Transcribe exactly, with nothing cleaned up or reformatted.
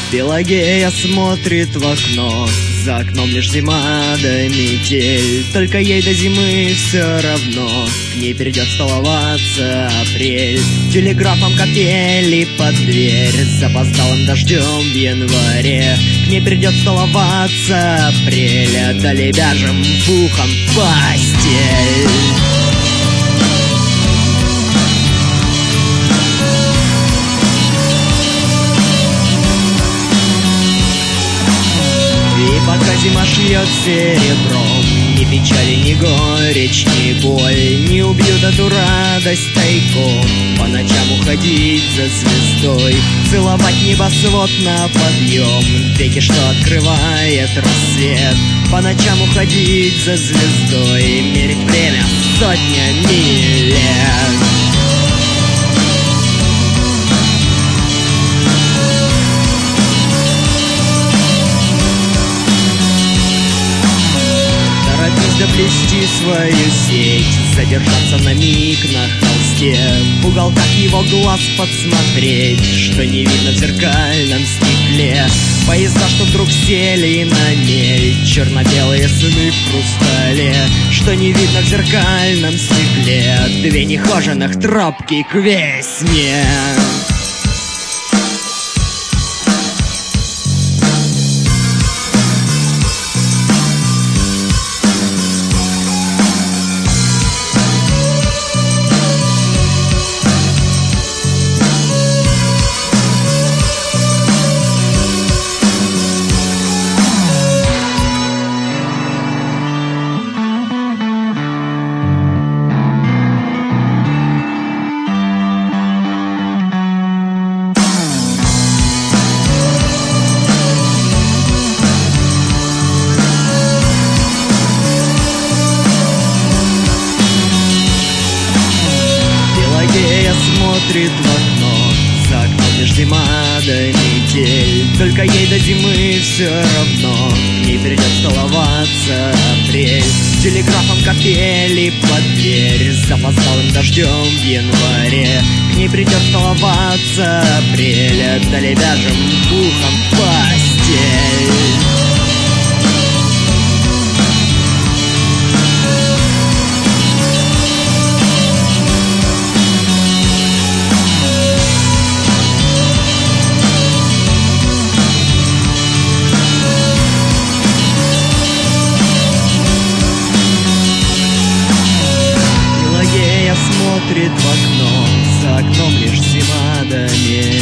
Пелагея смотрит в окно, за окном лишь зима да метель. Только ей до зимы все равно, к ней придет столоваться апрель. Телеграфом капели под дверь, с запоздалым дождем в январе. К ней придет столоваться апреля, да лебяжьим пухом постель. И пока зима шьет серебром, ни печали, ни горечь, ни боль не убьют эту радость тайком. По ночам уходить за звездой, целовать небосвод на подъем, веки, что открывает рассвет. По ночам уходить за звездой, мерить время сотнями лет. Доплести свою сеть, задержаться на миг на холсте, в уголках его глаз подсмотреть, что не видно в зеркальном стекле. Поезда, что вдруг сели на мель, черно-белые сны в хрустале, что не видно в зеркальном стекле. Две нехоженных тропки к весне. Смотрит в окно, за окном лишь зима да метель. Только ей до зимы все равно, к ней придет столоваться апрель. Телеграфом капели под дверь, с запоздалым дождем в январе. К ней придет столоваться апреля, да лебяжьим пухом постель. Смотрит в окно, за окном лишь зима да метель.